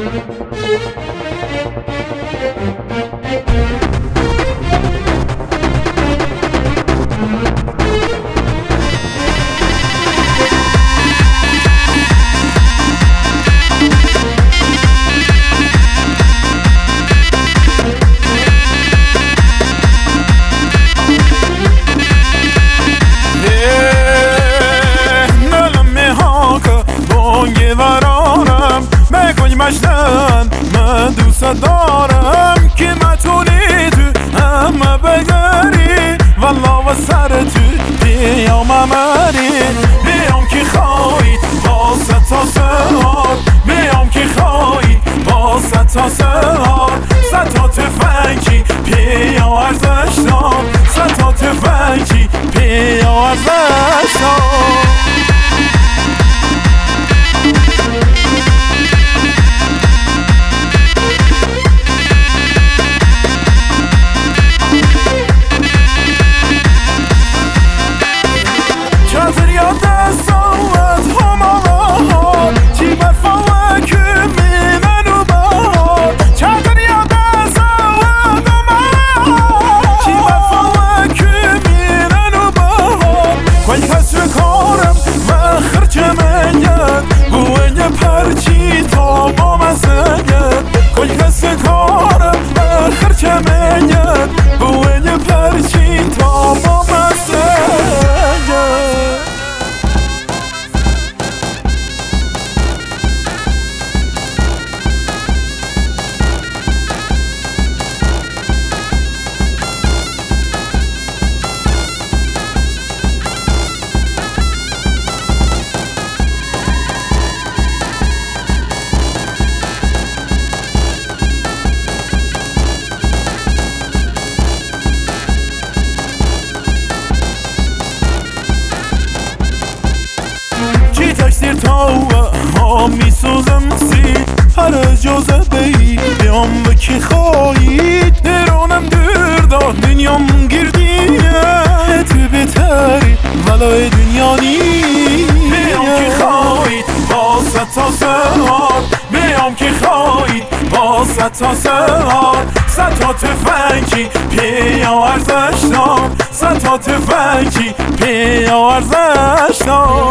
مجدن من دوست دارم که متونی تو همه بگری والله و سر تو بیام امری بیام که خواهید واسه تا سهار بیام که خواهید واسه تا سهار ستا تفنگی بیا ارزش دار ستا تفنگی بیا ارزش دار پرچی تا با مزنید کل کس کارم آخر کمینید بوین پرچی تا با مزنید تکثیر تا ها می سوزم سی هر جازبه ای بیام و کی خواهید درانم دور دار دنیام گردیه تو بهتری ولای دنیا نی بیام که خواهید واسه تا سهار بیام که خواهید واسه تا سهار ستا تفنگی بیا ارزش دار ستا تفنگی بیا ارزش دار